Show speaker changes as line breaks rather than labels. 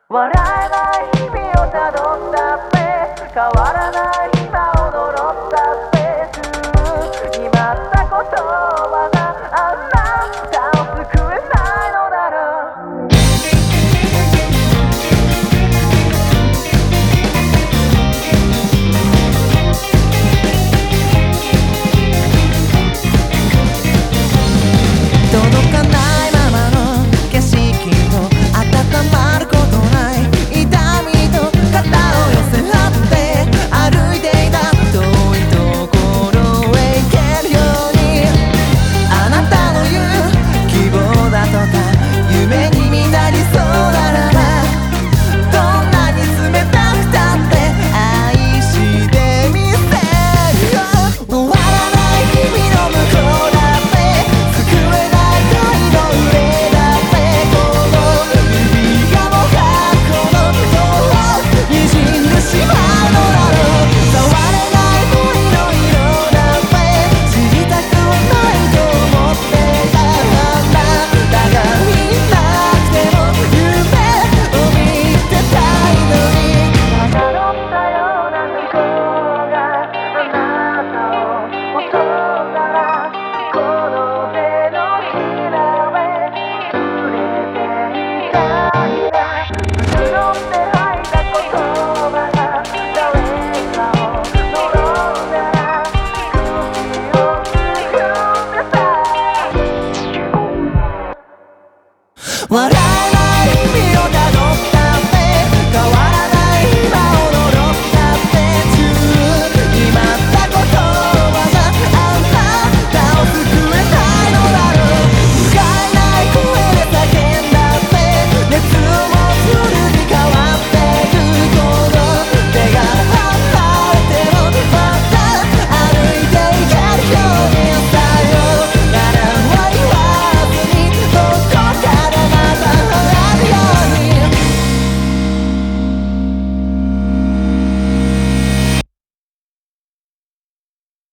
笑えない日々をたどったって変わらない今を呪ったって決まった言葉があなたを救えないのだろう。
届かないままの景色を温まることない痛みと肩を寄せ合って歩いていた遠いところへ行けるようにあなたの言う希望だとか夢に見たりそうならばどんなに冷たくたって愛してみせるよ終わらない日々の向こうだって救えない笑い